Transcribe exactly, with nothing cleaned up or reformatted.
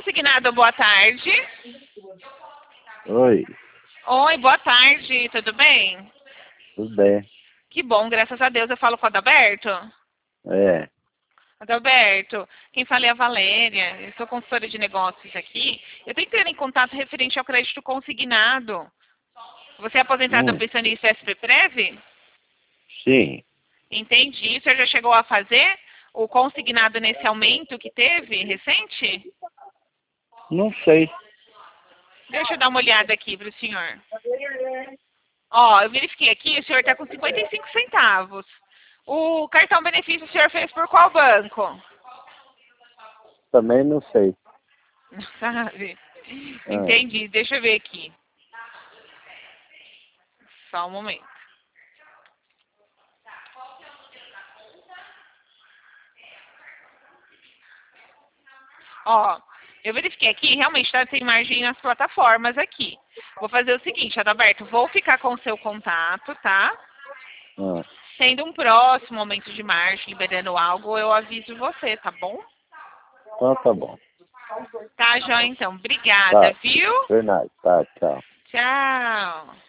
consignado, boa tarde. Oi, Oi, boa tarde, tudo bem? tudo bem? Que bom, graças a Deus. Eu falo com o Adalberto. É, Adalberto, quem fala é a Valéria. Eu sou consultora de negócios aqui. Eu tenho que ter em contato referente ao crédito consignado. Você é aposentado hum, pensionista S P Prev? sim, Entendi. O senhor já chegou a fazer o consignado nesse aumento que teve recente? não sei. Deixa eu dar uma olhada aqui para o senhor. Ó, eu verifiquei aqui, o senhor está com cinquenta e cinco centavos. O cartão benefício o senhor fez por qual banco? Também não sei. Não sabe? Ah, Entendi, deixa eu ver aqui. Só um momento. Ó, eu verifiquei aqui, realmente está sem margem nas plataformas aqui. Vou fazer o seguinte, Adalberto, vou ficar com o seu contato, tá? ah, Sendo um próximo aumento de margem, liberando algo, eu aviso você, tá bom? então tá bom. Tá, Jó, então. Obrigada, Tá, viu? verdade, tá, tchau. Tchau.